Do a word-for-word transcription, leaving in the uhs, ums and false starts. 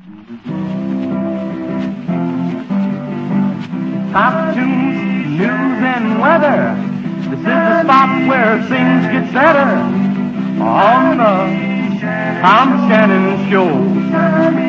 Pop tunes, news, and weather. This is the spot where things get better on the Tom Shannon Show.